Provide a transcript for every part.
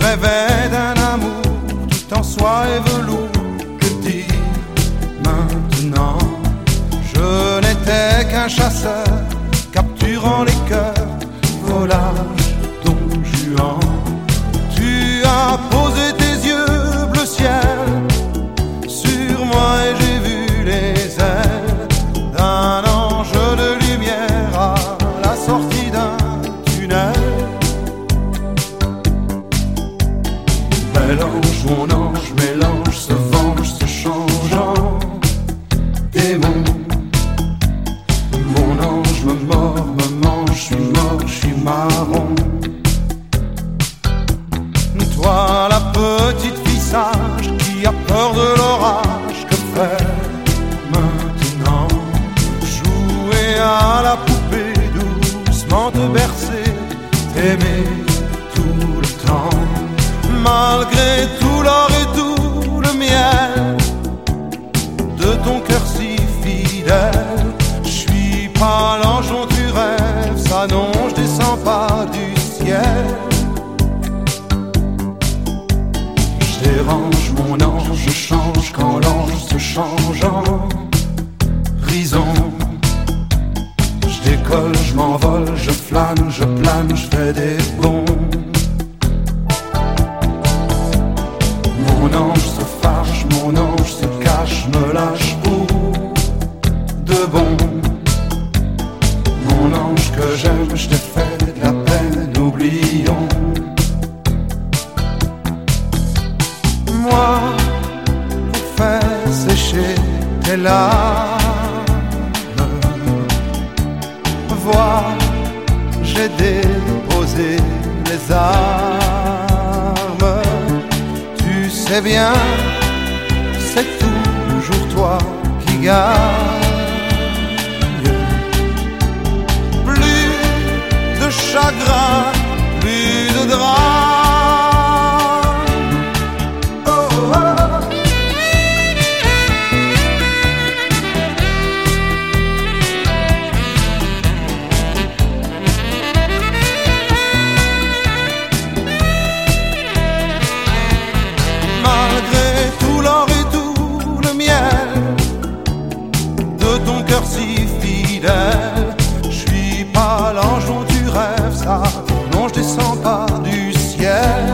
rêvais d'un amour tout en soie et velours. Que dire maintenant? Je n'étais qu'un chasseur capturant les cœurs, volage, Don Juan. Tu as posé tes yeux bleu ciel sur moi et j'ai vu les ailes d'un ange de lumière à la sortie d'un tunnel. Mélange, mon ange, mélange, se venge, se changeant. Démon, mon ange me mord, me mange, je suis mort, je suis marron. Toi, la petite fille sage qui a peur de l'orage, que faire maintenant? Jouer à la poupée, doucement te bercer, t'aimer tout le temps. Malgré tout l'or et tout le miel de ton cœur si fidèle, je suis pas l'ange dont tu rêves, ça non, je descends pas du ciel. Je dérange mon ange, je change quand l'ange se change en prison. Je décolle, je m'envole, je flâne, je plane, je fais des bonds. Mon ange se fâche, mon ange se cache, me lâche pour de bon. Mon ange que j'aime, je t'ai fait de la peine, oublions. Moi, pour faire sécher tes larmes, vois, j'ai déposé les armes. Tu sais bien, c'est toujours toi qui gagne. Plus de chagrin, plus de drame. Ton cœur si fidèle, je suis pas l'ange dont tu rêves, ça, non je descends pas du ciel.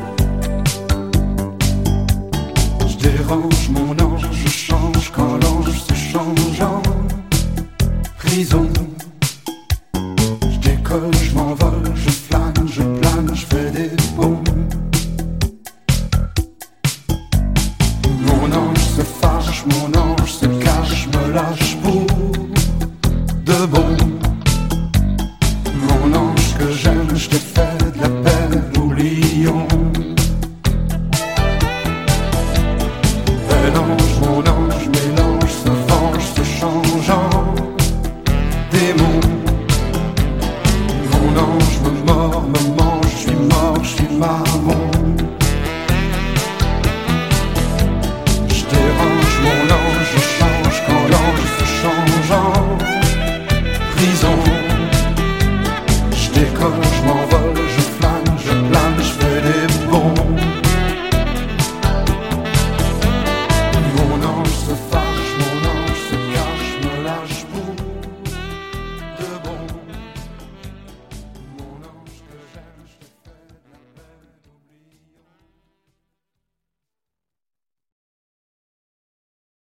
Je dérange mon ange, je change quand l'ange se change en prison. Je décolle, je m'envole, je flâne, je plane, je fais des bonds. Mon ange se fâche, mon ange se cache, me lâche pour de bon. Mon ange que j'aime, je t'ai fait de la peine, oublions. Mélange, mon ange, mélange, se venge, se change en démon. Mon ange me mord, me mange, je suis mort, je suis marron.